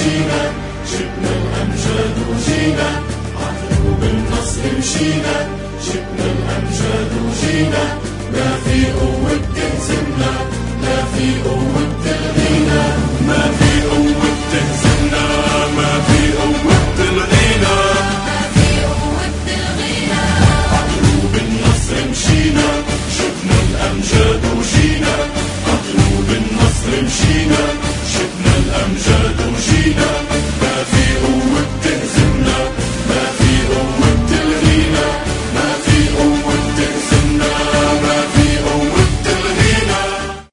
وجينا، شبنا الأمجاد وجينا، عدلوا بالنصر مشينا، شبنا الأمجاد وجينا، لا في قوة تهزمنا، لا في قوة